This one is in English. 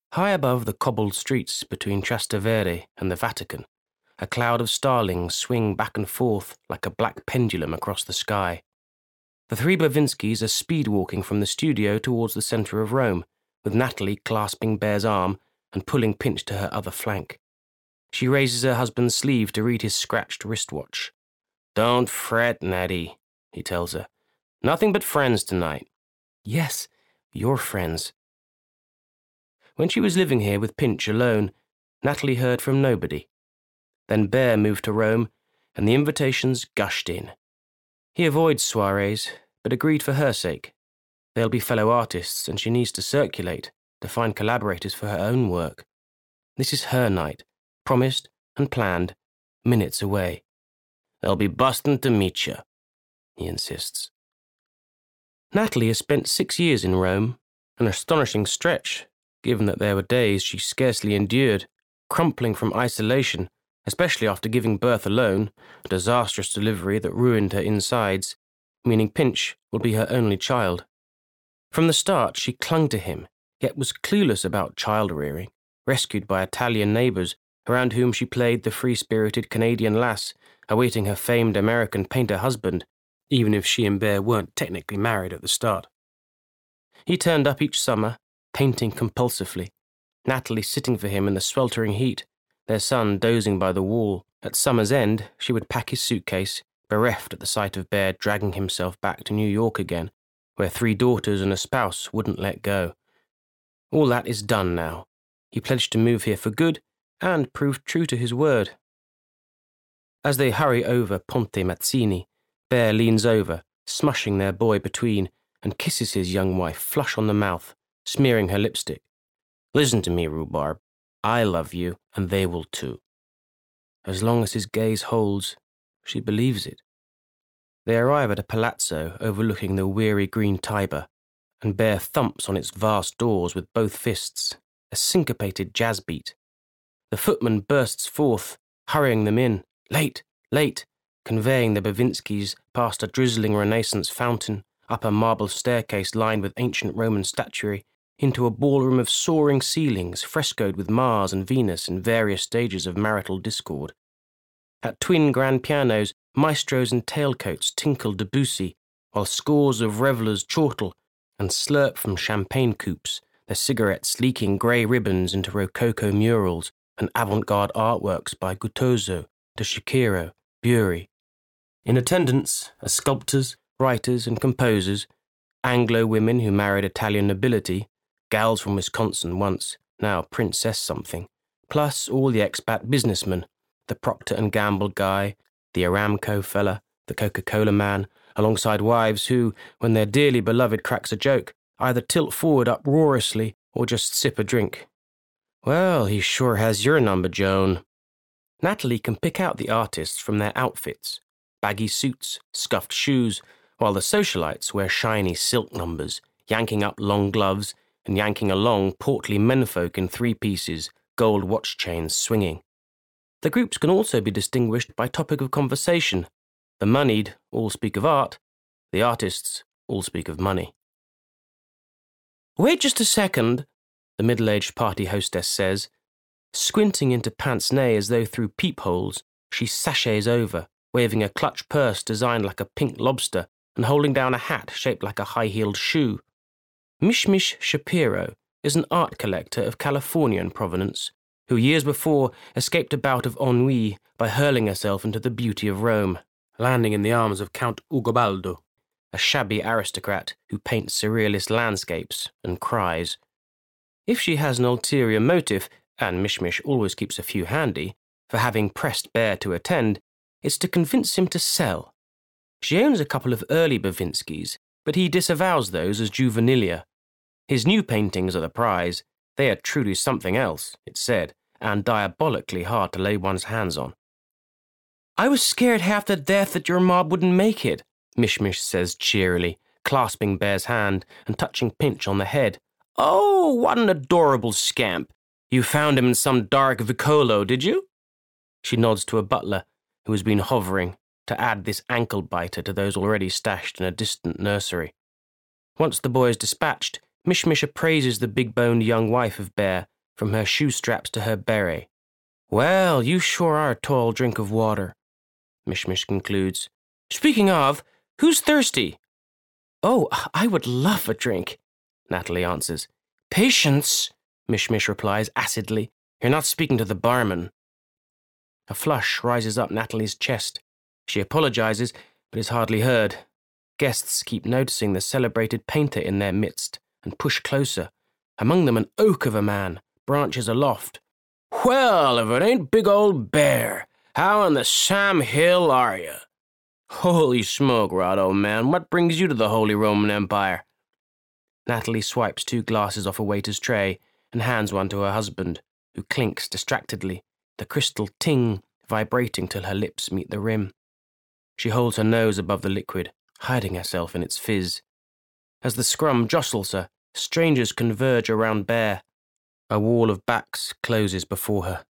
High above the cobbled streets between Trastevere and the Vatican, a cloud of starlings swing back and forth like a black pendulum across the sky. The three Blavinskys are speed-walking from the studio towards the centre of Rome, with Natalie clasping Bear's arm and pulling Pinch to her other flank. She raises her husband's sleeve to read his scratched wristwatch. "Don't fret, Natty," he tells her. "Nothing but friends tonight." "Yes, your friends." When she was living here with Pinch alone, Natalie heard from nobody. Then Bear moved to Rome, and the invitations gushed in. He avoids soirees, but agreed for her sake. They'll be fellow artists, and she needs to circulate, to find collaborators for her own work. This is her night, promised and planned, minutes away. "They'll be bustin' to meet you," he insists. Natalie has spent 6 years in Rome, an astonishing stretch, given that there were days she scarcely endured, crumpling from isolation, especially after giving birth alone, a disastrous delivery that ruined her insides, meaning Pinch will be her only child. From the start, she clung to him, yet was clueless about child-rearing, rescued by Italian neighbours around whom she played the free-spirited Canadian lass, awaiting her famed American painter husband, even if she and Bear weren't technically married at the start. He turned up each summer, painting compulsively, Natalie sitting for him in the sweltering heat, their son dozing by the wall. At summer's end, she would pack his suitcase, bereft at the sight of Bear dragging himself back to New York again, where 3 daughters and a spouse wouldn't let go. All that is done now. He pledged to move here for good, and proved true to his word. As they hurry over Ponte Mazzini, Bear leans over, smushing their boy between, and kisses his young wife flush on the mouth, smearing her lipstick. "Listen to me, Rhubarb. I love you, and they will too." As long as his gaze holds, she believes it. They arrive at a palazzo overlooking the weary green Tiber, and Bear thumps on its vast doors with both fists, a syncopated jazz beat. The footman bursts forth, hurrying them in. Late, late, conveying the Blavinskys past a drizzling Renaissance fountain, up a marble staircase lined with ancient Roman statuary, into a ballroom of soaring ceilings frescoed with Mars and Venus in various stages of marital discord. At twin grand pianos, maestros in tailcoats tinkle Debussy, while scores of revellers chortle and slurp from champagne coupes, their cigarettes leaking grey ribbons into rococo murals and avant-garde artworks by Guttuso, De Chirico, Bury. In attendance are sculptors, writers and composers, Anglo women who married Italian nobility, gals from Wisconsin once, now Princess something, plus all the expat businessmen, the Procter & Gamble guy, the Aramco fella, the Coca-Cola man, alongside wives who, when their dearly beloved cracks a joke, either tilt forward uproariously or just sip a drink. "Well, he sure has your number, Joan." Natalie can pick out the artists from their outfits, baggy suits, scuffed shoes, while the socialites wear shiny silk numbers, yanking up long gloves and yanking along portly menfolk in 3-pieces, gold watch chains swinging. The groups can also be distinguished by topic of conversation. The moneyed all speak of art, the artists all speak of money. "Wait just a second," the middle-aged party hostess says. Squinting into pince-nez as though through peepholes, she sachets over, waving a clutch purse designed like a pink lobster and holding down a hat shaped like a high-heeled shoe. Mishmish Shapiro is an art collector of Californian provenance, who years before escaped a bout of ennui by hurling herself into the beauty of Rome, landing in the arms of Count Ugobaldo, a shabby aristocrat who paints surrealist landscapes and cries. If she has an ulterior motive, and Mishmish always keeps a few handy, for having pressed Bear to attend, it's to convince him to sell. She owns a couple of early Blavinskys, but he disavows those as juvenilia. His new paintings are the prize. They are truly something else, it's said, and diabolically hard to lay one's hands on. "I was scared half to death that your mob wouldn't make it," Mishmish says cheerily, clasping Bear's hand and touching Pinch on the head. "Oh, what an adorable scamp. You found him in some dark vicolo, did you?" She nods to a butler who has been hovering to add this ankle-biter to those already stashed in a distant nursery. Once the boy is dispatched, Mishmish appraises the big-boned young wife of Bear from her shoe straps to her beret. Well, you sure are a tall drink of water, Mish concludes. Speaking of, who's thirsty? Oh, I would love a drink, Natalie answers. Patience, Mish replies acidly. You're not speaking to the barman. A flush rises up Natalie's chest. She apologizes, but is hardly heard. Guests keep noticing the celebrated painter in their midst and push closer. Among them an oak of a man, branches aloft. Well, if it ain't Big Old Bear, how in the Sam Hill are you? Holy smoke, Rod, old man, what brings you to the Holy Roman Empire? Natalie swipes 2 glasses off a waiter's tray and hands one to her husband, who clinks distractedly, the crystal ting vibrating till her lips meet the rim. She holds her nose above the liquid, hiding herself in its fizz. As the scrum jostles her, strangers converge around Bear. A wall of backs closes before her.